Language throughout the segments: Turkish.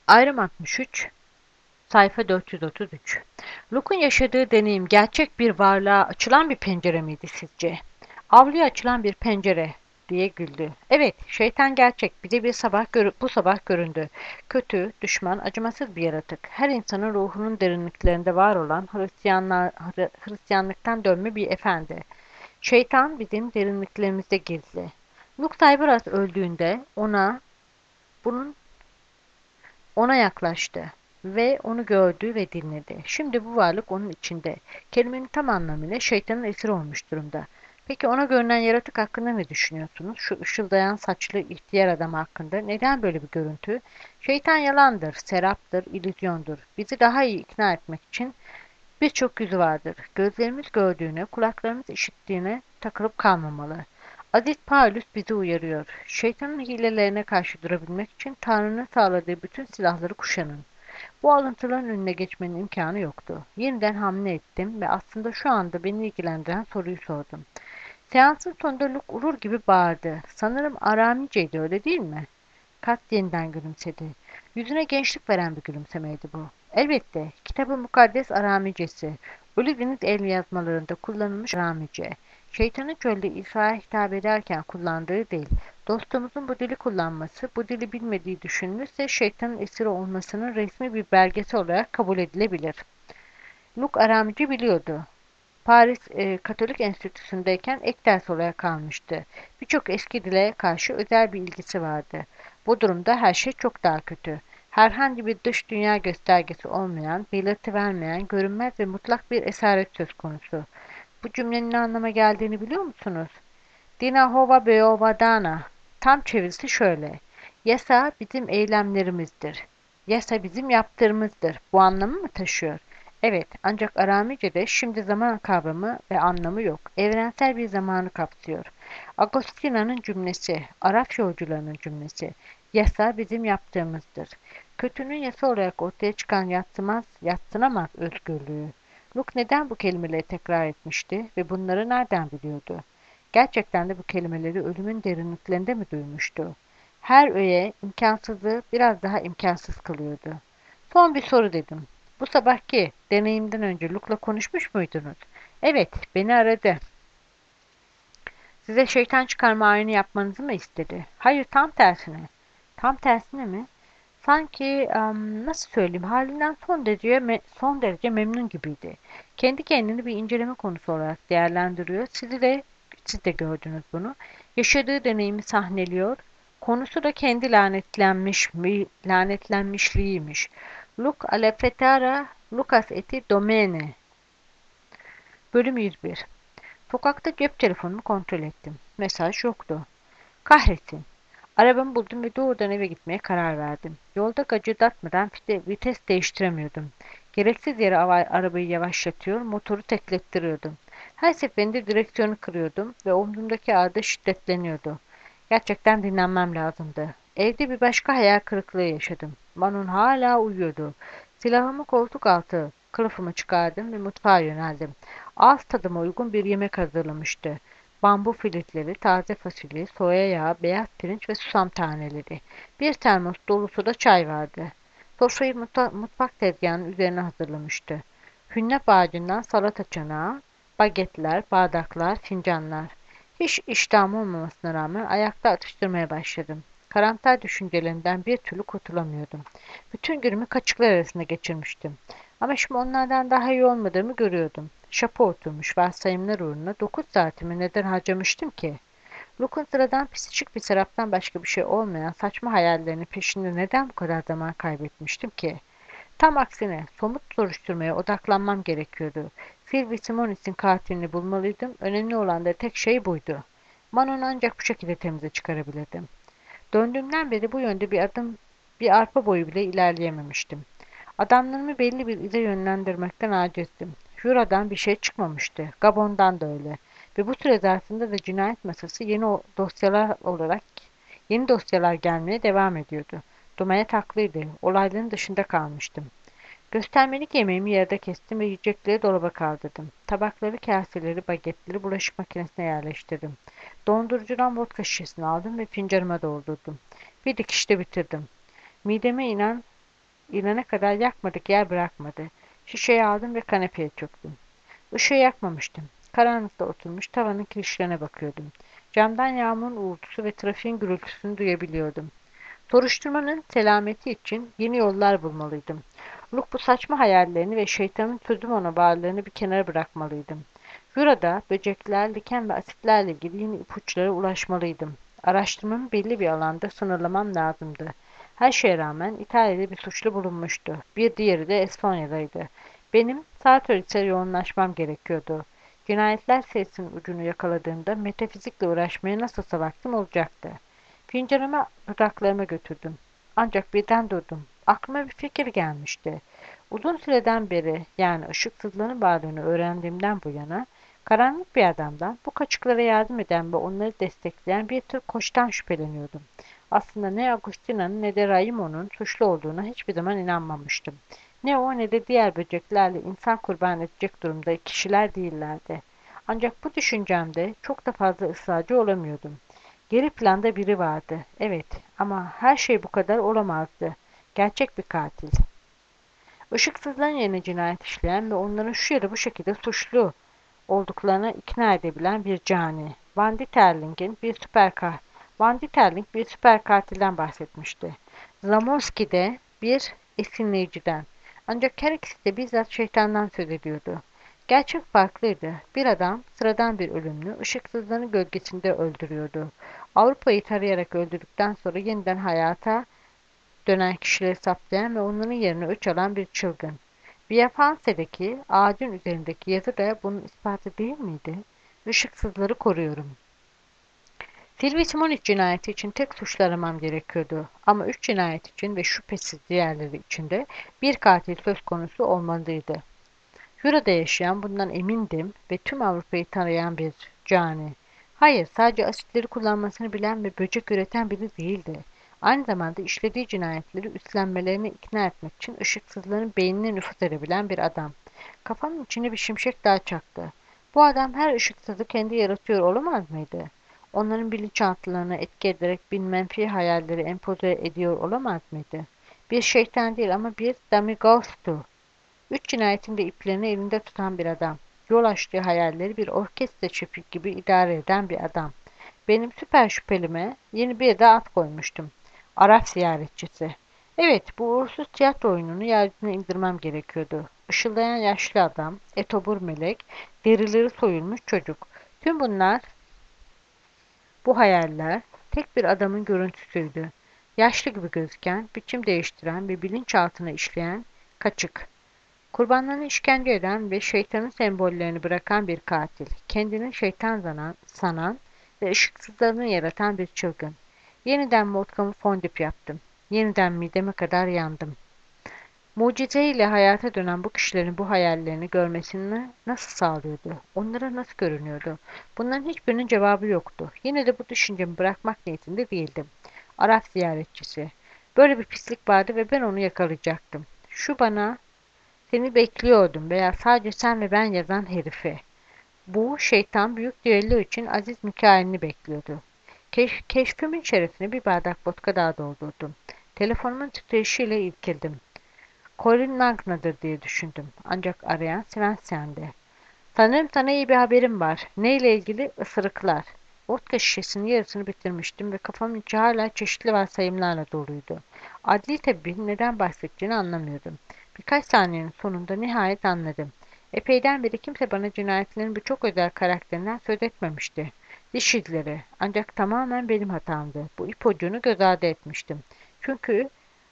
Ayrım 63, sayfa 433. Luke'un yaşadığı deneyim gerçek bir varlığa açılan bir pencere miydi sizce? Avluya açılan bir pencere diye güldü. Evet, şeytan gerçek. Bize bu sabah göründü. Kötü, düşman, acımasız bir yaratık. Her insanın ruhunun derinliklerinde var olan Hristiyanlıktan dönme bir efendi. Şeytan bizim derinliklerimizde gizli. Luke Tybras öldüğünde bunun ona yaklaştı ve onu gördü ve dinledi. Şimdi bu varlık onun içinde. Kelimenin tam anlamıyla şeytanın esiri olmuş durumda. Peki ona görünen yaratık hakkında ne düşünüyorsunuz? Şu ışıldayan saçlı ihtiyar adam hakkında neden böyle bir görüntü? Şeytan yalandır, seraptır, illüzyondur. Bizi daha iyi ikna etmek için birçok yüzü vardır. Gözlerimiz gördüğüne, kulaklarımız işittiğine takılıp kalmamalı. Aziz Paulus bizi uyarıyor. Şeytanın hilelerine karşı durabilmek için Tanrı'nın sağladığı bütün silahları kuşanın. Bu alıntıların önüne geçmenin imkanı yoktu. Yeniden hamle ettim ve aslında şu anda beni ilgilendiren soruyu sordum. Seansın sonunda Luke urur gibi bağırdı. Sanırım Aramiceydi, öyle değil mi? Kat yeniden gülümsedi. Yüzüne gençlik veren bir gülümsemeydi bu. Elbette, kitabın mukaddes Aramicesi, Ölü Deniz el yazmalarında kullanılmış Aramice. Şeytanın çölde İsa'ya hitap ederken kullandığı değil, dostumuzun bu dili kullanması, bu dili bilmediği düşünülürse şeytanın esiri olmasının resmi bir belgesi olarak kabul edilebilir. Luke Aramici biliyordu. Paris Katolik Enstitüsü'ndeyken ek ders olarak kalmıştı. Birçok eski dile karşı özel bir ilgisi vardı. Bu durumda her şey çok daha kötü. Herhangi bir dış dünya göstergesi olmayan, belirti vermeyen, görünmez ve mutlak bir esaret söz konusu. Bu cümlenin ne anlama geldiğini biliyor musunuz? Dina hova beova dana. Tam çevirisi şöyle. Yasa bizim eylemlerimizdir. Yasa bizim yaptığımızdır. Bu anlamı mı taşıyor? Evet, ancak Aramice'de şimdi zaman kavramı ve anlamı yok. Evrensel bir zamanı kapsıyor. Agostina'nın cümlesi, Arap yolcularının cümlesi. Yasa bizim yaptığımızdır. Kötünün yasa olarak ortaya çıkan yadsınamaz özgürlüğü. Luke neden bu kelimeleri tekrar etmişti ve bunları nereden biliyordu? Gerçekten de bu kelimeleri ölümün derinliklerinde mi duymuştu? Her öğe imkansızlığı biraz daha imkansız kılıyordu. Son bir soru dedim. Bu sabahki deneyimden önce Luke'la konuşmuş muydunuz? Evet, beni aradı. Size şeytan çıkarma ayini yapmanızı mı istedi? Hayır, tam tersine. Tam tersine mi? Sanki nasıl söyleyeyim, halinden son derece memnun gibiydi. Kendi kendini bir inceleme konusu olarak değerlendiriyor. Siz de gördünüz bunu. Yaşadığı deneyimi sahneliyor. Konusu da kendi lanetlenmişliğiymiş. Luc alla fetara Lucas eti domene. Bölüm 101. Sokakta cep telefonumu kontrol ettim. Mesaj yoktu. Kahretsin. Arabamı buldum ve doğrudan eve gitmeye karar verdim. Yolda gacırdatmadan vites değiştiremiyordum. Gereksiz yere arabayı yavaşlatıyor, motoru teklettiriyordum. Her seferinde direksiyonu kırıyordum ve omzumdaki ağrı şiddetleniyordu. Gerçekten dinlenmem lazımdı. Evde bir başka hayal kırıklığı yaşadım. Manon hala uyuyordu. Silahımı koltuk altı kılıfımı çıkardım ve mutfağa yöneldim. Ağız tadıma uygun bir yemek hazırlamıştı. Bambu filizleri, taze fasulye, soya yağı, beyaz pirinç ve susam taneleri. Bir termos dolusu da çay vardı. Sofrayı mutfak tezgahının üzerine hazırlamıştı. Hünnep ağacından salata çanağı, bagetler, bardaklar, fincanlar. Hiç iştahım olmamasına rağmen ayakta atıştırmaya başladım. Karamsar düşüncelerimden bir türlü kurtulamıyordum. Bütün günümü kaçıklar arasında geçirmiştim. Ama şimdi onlardan daha iyi olmadığımı görüyordum. Şapa oturmuş varsayımlar uğruna 9 saatimi neden harcamıştım ki? Luke'un sıradan psikik bir seraptan başka bir şey olmayan saçma hayallerinin peşinde neden bu kadar zaman kaybetmiştim ki? Tam aksine somut soruşturmaya odaklanmam gerekiyordu. Sylvie Simonis'in katilini bulmalıydım. Önemli olan da tek şey buydu. Manon'u ancak bu şekilde temize çıkarabilirdim. Döndüğümden beri bu yönde bir arpa boyu bile ilerleyememiştim. Adamlarımı belli bir ize yönlendirmekten acizdim. Jura'dan bir şey çıkmamıştı. Gabon'dan da öyle. Ve bu süre zarfında da cinayet masası yeni dosyalar gelmeye devam ediyordu. Dumayet haklıydı. Olayların dışında kalmıştım. Göstermelik yemeğimi yerde kestim ve yiyecekleri dolaba kaldırdım. Tabakları, kaseleri, bagetleri bulaşık makinesine yerleştirdim. Dondurucudan vodka şişesini aldım ve fincanıma doldurdum. Bir dikişte bitirdim. Mideme inen İnene kadar yakmadık yer bırakmadı. Şişeyi aldım ve kanepeye çöktüm. Işığı yakmamıştım. Karanlıkta oturmuş tavanın kirişlerine bakıyordum. Camdan yağmurun uğultusu ve trafiğin gürültüsünü duyabiliyordum. Soruşturmanın selameti için yeni yollar bulmalıydım. Luke bu saçma hayallerini ve şeytanın sözüm ona bağırlarını bir kenara bırakmalıydım. Burada böcekler, liken ve asitlerle ilgili yeni ipuçlara ulaşmalıydım. Araştırmamı belli bir alanda sınırlamam lazımdı. Her şeye rağmen İtalya'da bir suçlu bulunmuştu. Bir diğeri de Estonya'daydı. Benim Sartori'se yoğunlaşmam gerekiyordu. Cinayetler sayısının ucunu yakaladığımda metafizikle uğraşmaya nasılsa vaktim olacaktı. Fincanımı dudaklarıma götürdüm. Ancak birden durdum. Aklıma bir fikir gelmişti. Uzun süreden beri, yani ışıksızlığın varlığını öğrendiğimden bu yana, karanlık bir adamdan, bu kaçıklara yardım eden ve onları destekleyen bir tür koçtan şüpheleniyordum. Aslında ne Agustina'nın ne de Raimo'nun suçlu olduğuna hiçbir zaman inanmamıştım. Ne o ne de diğer böceklerle insan kurban edecek durumda kişiler değillerdi. Ancak bu düşüncemde çok da fazla ısrarcı olamıyordum. Geri planda biri vardı. Evet, ama her şey bu kadar olamazdı. Gerçek bir katil. Işıksızların yerine cinayet işleyen ve onların şu ya da bu şekilde suçlu olduklarına ikna edebilen bir cani. Van Dieterling bir süper katilden bahsetmişti. Zamoski de bir esinleyiciden. Ancak her ikisi de bizzat şeytandan söz ediyordu. Gerçek farklıydı. Bir adam sıradan bir ölümlü, ışıksızların gölgesinde öldürüyordu. Avrupa'yı tarayarak öldürdükten sonra yeniden hayata dönen kişileri saplayan ve onların yerine öç alan bir çılgın. Via Fanse'deki ağacın üzerindeki yazı da bunun ispatı değil miydi? Işıksızları koruyorum. Silvi Simonic cinayeti için tek suçlu aramam gerekiyordu. Ama 3 cinayet için ve şüphesiz diğerleri için de bir katil söz konusu olmalıydı. Jura'da yaşayan bundan emindim ve tüm Avrupa'yı tarayan bir cani. Hayır, sadece asitleri kullanmasını bilen ve böcek üreten biri değildi. Aynı zamanda işlediği cinayetleri üstlenmelerine ikna etmek için ışıksızların beynine nüfuz edebilen bir adam. Kafamın içine bir şimşek daha çaktı. Bu adam her ışıksızı kendi yaratıyor olamaz mıydı? Onların bilinçaltılarına etki ederek bin menfi hayalleri empoze ediyor olamaz mıydı? Bir şeytan değil ama bir demighost'tu. 3 cinayetin de iplerini elinde tutan bir adam. Yol açtığı hayalleri bir orkestra şefi gibi idare eden bir adam. Benim süper şüphelime yeni bir de at koymuştum. Arap ziyaretçisi. Evet, bu uğursuz tiyatro oyununu yeryüzüne indirmem gerekiyordu. Işıldayan yaşlı adam, etobur melek, derileri soyulmuş çocuk. Tüm bunlar, bu hayaller, tek bir adamın görüntüsüydü. Yaşlı gibi gözüken, biçim değiştiren ve bilinçaltına işleyen, kaçık. Kurbanlarını işkence eden ve şeytanın sembollerini bırakan bir katil. Kendini şeytan sanan ve ışıksızlarını yaratan bir çılgın. Yeniden vodkamı fondip yaptım. Yeniden mideme kadar yandım. Mucizeyle hayata dönen bu kişilerin bu hayallerini görmesini nasıl sağlıyordu? Onlara nasıl görünüyordu? Bunların hiçbirinin cevabı yoktu. Yine de bu düşüncemi bırakmak niyetinde değildim. Arap ziyaretçisi. Böyle bir pislik vardı ve ben onu yakalayacaktım. Şu bana seni bekliyordum veya sadece sen ve ben yazan herifi. Bu şeytan büyük düello için Aziz Mikail'ini bekliyordu. Keşfimin şerefine bir bardak vodka daha doldurdum. Telefonumun titreşiyle irkildim. Colin Magna'dır diye düşündüm. Ancak arayan Svensen'di. Sanırım sana iyi bir haberim var. Neyle ilgili? Isırıklar. Vodka şişesinin yarısını bitirmiştim ve kafamın içi hala çeşitli varsayımlarla doluydu. Adli tabibin neden bahsettiğini anlamıyordum. Birkaç saniyenin sonunda nihayet anladım. Epeyden beri kimse bana cinayetlerin bu çok özel karakterinden söz etmemişti. Diş izleri. Ancak tamamen benim hatamdı. Bu ipucunu göz ardı etmiştim. Çünkü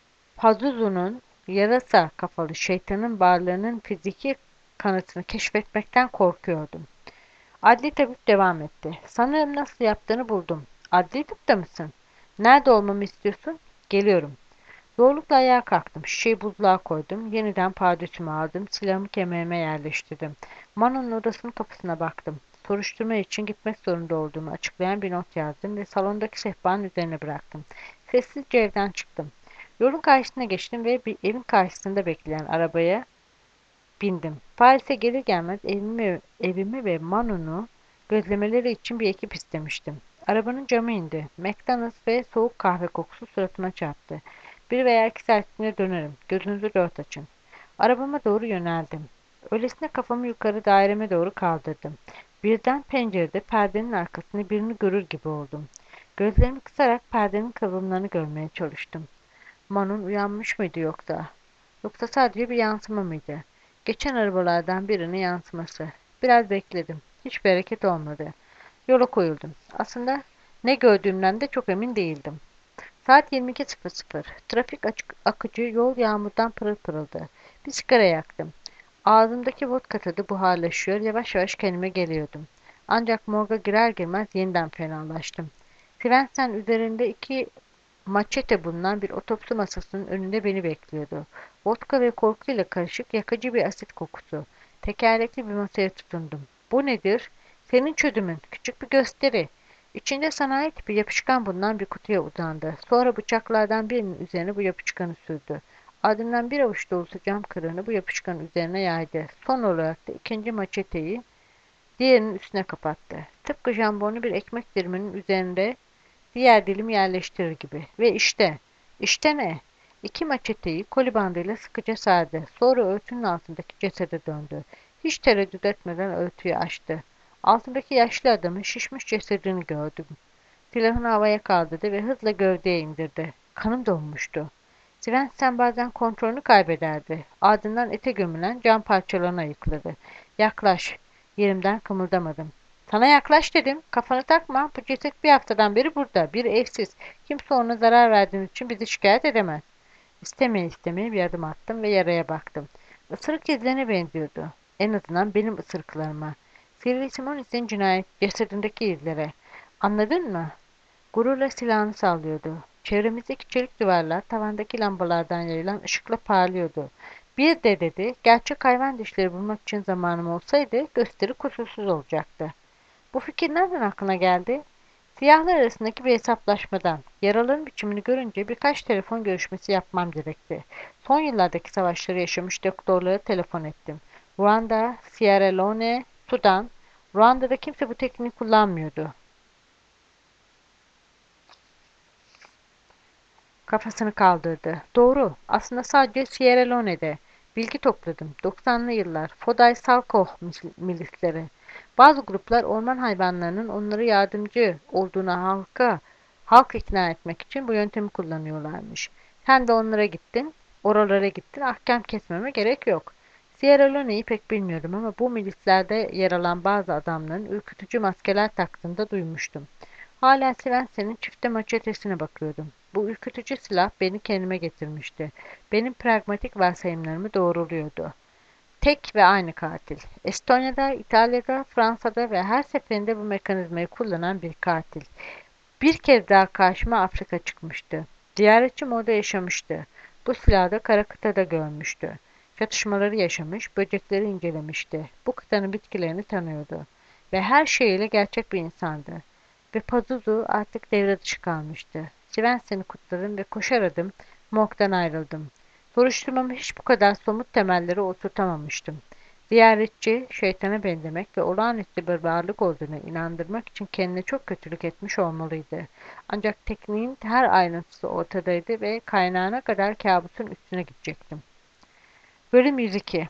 Pazuzu'nun yarasa kafalı şeytanın varlığının fiziki kanıtını keşfetmekten korkuyordum. Adli tabip devam etti. Sanırım nasıl yaptığını buldum. Adli tıpta mısın? Nerede olmamı istiyorsun? Geliyorum. Zorlukla ayağa kalktım. Şişeyi buzluğa koydum. Yeniden pardösümü aldım. Silahımı kemerime yerleştirdim. Mano'nun odasının kapısına baktım. Soruşturma için gitmek zorunda olduğumu açıklayan bir not yazdım ve salondaki sehpanın üzerine bıraktım. Sessizce evden çıktım. Yolun karşısına geçtim ve bir evin karşısında bekleyen arabaya bindim. Paris'e gelir gelmez evimi ve Manon'u gözlemeleri için bir ekip istemiştim. Arabanın camı indi. McDonald's ve soğuk kahve kokusu suratıma çarptı. Bir veya iki saat içinde dönerim. Gözünüzü dört açın. Arabama doğru yöneldim. Öylesine kafamı yukarı daireme doğru kaldırdım. Birden pencerede perdenin arkasında birini görür gibi oldum. Gözlerimi kısarak perdenin kıvrımlarını görmeye çalıştım. Manon uyanmış mıydı yoksa? Yoksa sadece bir yansıma mıydı? Geçen arabalardan birinin yansıması. Biraz bekledim. Hiçbir hareket olmadı. Yola koyuldum. Aslında ne gördüğümden de çok emin değildim. Saat 22.00. Trafik akıcı, yol yağmurdan pırıl pırıldı. Bir sigara yaktım. Ağzımdaki vodka tadı buharlaşıyor, yavaş yavaş kendime geliyordum. Ancak morga girer girmez yeniden fenalaştım. Svensen üzerinde iki maçete bulunan bir otopsi masasının önünde beni bekliyordu. Vodka ve korkuyla karışık yakıcı bir asit kokusu. Tekerlekli bir masaya tutundum. Bu nedir? Senin çözümün. Küçük bir gösteri. İçinde sanayi tipi yapışkan bulunan bir kutuya uzandı. Sonra bıçaklardan birinin üzerine bu yapışkanı sürdü. Ardından bir avuç dolusu cam kırığını bu yapışkanın üzerine yaydı. Son olarak da ikinci maçeteyi diğerinin üstüne kapattı. Tıpkı jambonlu bir ekmek diliminin üzerinde diğer dilim yerleştirir gibi. Ve işte ne? İki maçeteyi koli bandıyla sıkıca sardı. Sonra örtünün altındaki cesede döndü. Hiç tereddüt etmeden örtüyü açtı. Altındaki yaşlı adamın şişmiş cesedini gördüm. Silahını havaya kaldırdı ve hızla gövdeye indirdi. Kanım donmuştu. Svensson bazen kontrolünü kaybederdi. Ardından ete gömülen cam parçalarına ayıkladı. Yaklaş. Yerimden kımıldamadım. Sana yaklaş dedim. Kafanı takma. Bu ceset bir haftadan beri burada. Bir evsiz. Kimse ona zarar verdiğiniz için bizi şikayet edemez. İstemeye bir adım attım ve yaraya baktım. Isırık izlerine benziyordu. En azından benim ısırıklarıma. Sirri Simonis'in cinayet cesedindeki izlere. Anladın mı? Gururla silahını sallıyordu. Çevremizdeki çelik duvarlar tavandaki lambalardan yayılan ışıkla parlıyordu. Bir de dedi, gerçek hayvan dişleri bulmak için zamanım olsaydı gösteri kusursuz olacaktı. Bu fikir nereden aklına geldi? Siyahlar arasındaki bir hesaplaşmadan, yaraların biçimini görünce birkaç telefon görüşmesi yapmam gerekti. Son yıllardaki savaşları yaşamış doktorlara telefon ettim. Ruanda, Sierra Leone, Sudan. Ruanda'da kimse bu tekniği kullanmıyordu. Kafasını kaldırdı. Doğru. Aslında sadece Sierra Leone'de. Bilgi topladım. 90'lı yıllar. Foday Salkoh milisleri. Bazı gruplar orman hayvanlarının onlara yardımcı olduğuna halk ikna etmek için bu yöntemi kullanıyorlarmış. Sen de oralara gittin. Ahkam kesmeme gerek yok. Sierra Leone'yi pek bilmiyorum ama bu milislerde yer alan bazı adamların ürkütücü maskeler taktığını duymuştum. Hala Svensson'in çifte maçetesine bakıyordum. Bu ürkütücü silah beni kendime getirmişti. Benim pragmatik varsayımlarımı doğruluyordu. Tek ve aynı katil. Estonya'da, İtalya'da, Fransa'da ve her seferinde bu mekanizmayı kullanan bir katil. Bir kez daha karşıma Afrika çıkmıştı. Ziyaretçim orada yaşamıştı. Bu silahı da kara kıtada görmüştü. Çatışmaları yaşamış, böcekleri incelemişti. Bu kıtanın bitkilerini tanıyordu. Ve her şeyiyle gerçek bir insandı. Ve Pazuzu artık devre dışı kalmıştı. Svensson'u kutladım ve koşar adım morgdan ayrıldım. Soruşturmamı hiç bu kadar somut temelleri oturtamamıştım. Ziyaretçi, şeytana benzemek ve olağanüstü bir varlık olduğunu inandırmak için kendine çok kötülük etmiş olmalıydı. Ancak tekniğin her ayrıntısı ortadaydı ve kaynağına kadar kabusun üstüne gidecektim. Bölüm 102.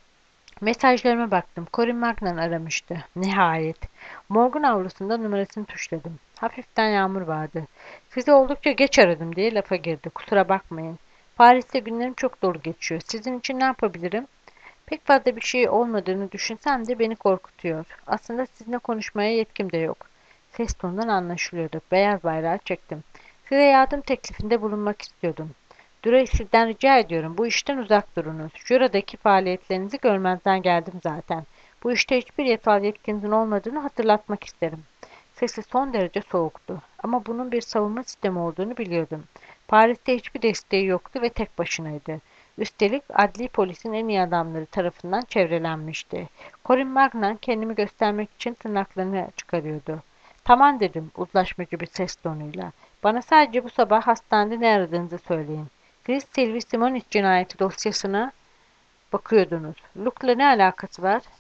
Mesajlarıma baktım. Corin Magnan aramıştı. Nihayet. Morgan avlusunda numarasını tuşladım. Hafiften yağmur vardı. Sizi oldukça geç aradım diye lafa girdi. Kusura bakmayın. Paris'te günlerim çok dolu geçiyor. Sizin için ne yapabilirim? Pek fazla bir şey olmadığını düşünsem de beni korkutuyor. Aslında sizinle konuşmaya yetkim de yok. Ses tonundan anlaşılıyordu. Beyaz bayrağı çektim. Size yardım teklifinde bulunmak istiyordum. Duray sizden rica ediyorum. Bu işten uzak durunuz. Şuradaki faaliyetlerinizi görmezden geldim zaten. Bu işte hiçbir yasal yetkinizin olmadığını hatırlatmak isterim. Sesi son derece soğuktu. Ama bunun bir savunma sistemi olduğunu biliyordum. Paris'te hiçbir desteği yoktu ve tek başınaydı. Üstelik adli polisin en iyi adamları tarafından çevrelenmişti. Corin Magnan kendimi göstermek için tırnaklarını çıkarıyordu. Tamam dedim uzlaşmacı bir ses tonuyla. Bana sadece bu sabah hastanede ne aradığınızı söyleyin. Siz Sylvie Simonis cinayeti dosyasına bakıyordunuz. Luke'la ne alakası var?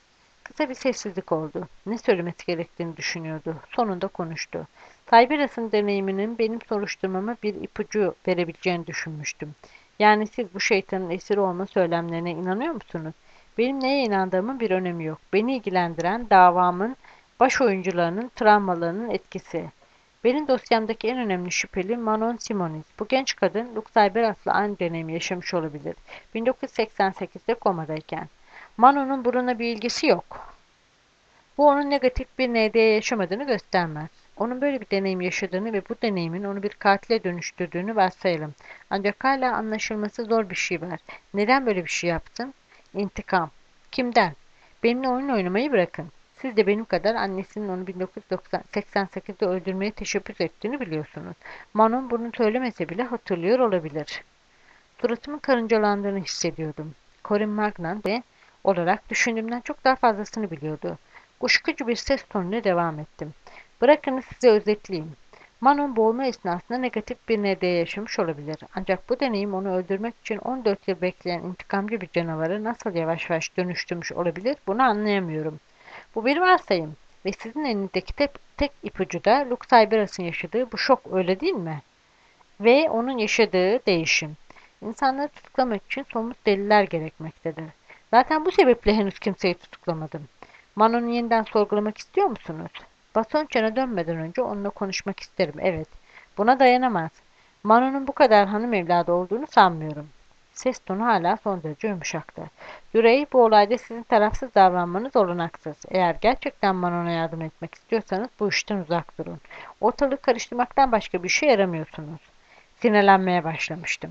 Kısa bir sessizlik oldu. Ne söylemesi gerektiğini düşünüyordu. Sonunda konuştu. Tiberius'ın deneyiminin benim soruşturmama bir ipucu verebileceğini düşünmüştüm. Yani siz bu şeytanın esiri olma söylemlerine inanıyor musunuz? Benim neye inandığımın bir önemi yok. Beni ilgilendiren davamın baş oyuncularının travmalarının etkisi. Benim dosyamdaki en önemli şüpheli Manon Simonis. Bu genç kadın Lux Iberas'la aynı deneyimi yaşamış olabilir. 1988'de komadayken. Manon'un bununla bir ilgisi yok. Bu onun negatif bir ND yaşamadığını göstermez. Onun böyle bir deneyim yaşadığını ve bu deneyimin onu bir katile dönüştürdüğünü varsayalım. Ancak hala anlaşılması zor bir şey var. Neden böyle bir şey yaptın? İntikam. Kimden? Benimle oyun oynamayı bırakın. Siz de benim kadar annesinin onu 1988'de öldürmeye teşebbüs ettiğini biliyorsunuz. Manon bunu söylemese bile hatırlıyor olabilir. Suratımın karıncalandığını hissediyordum. Corin Magnan ve olarak düşündüğümden çok daha fazlasını biliyordu. Kuşkucu bir ses tonuyla devam ettim. Bırakınız size özetleyeyim. Manon boğulma esnasında negatif bir ND yaşamış olabilir. Ancak bu deneyim onu öldürmek için 14 yıl bekleyen intikamcı bir canavarı nasıl yavaş yavaş dönüştürmüş olabilir bunu anlayamıyorum. Bu bir varsayım ve sizin elinizdeki tek ipucu da Luke Cyberas'ın yaşadığı bu şok öyle değil mi? Ve onun yaşadığı değişim. İnsanları tutuklamak için somut deliller gerekmektedir. Zaten bu sebeple henüz kimseyi tutuklamadım. Manon'u yeniden sorgulamak istiyor musunuz? Basonçen'e dönmeden önce onunla konuşmak isterim, evet. Buna dayanamaz. Manon'un bu kadar hanım evladı olduğunu sanmıyorum. Ses tonu hala son derece yumuşaktı. Durey, bu olayda sizin tarafsız davranmanız olanaksız. Eğer gerçekten Manon'a yardım etmek istiyorsanız bu işten uzak durun. Ortalığı karıştırmaktan başka bir şey yaramıyorsunuz. Sinirlenmeye başlamıştım.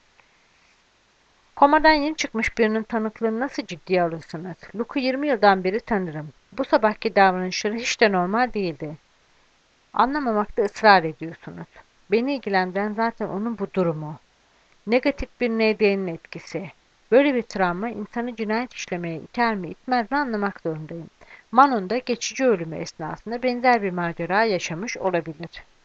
Komadan yeni çıkmış birinin tanıklığını nasıl ciddiye alırsınız? Luke'u 20 yıldan beri tanırım. Bu sabahki davranışları hiç de normal değildi. Anlamamakta ısrar ediyorsunuz. Beni ilgilendiren zaten onun bu durumu. Negatif bir ND'nin etkisi. Böyle bir travma insanı cinayet işlemeye iter mi itmez mi anlamak zorundayım. Manon da geçici ölümü esnasında benzer bir macera yaşamış olabilir.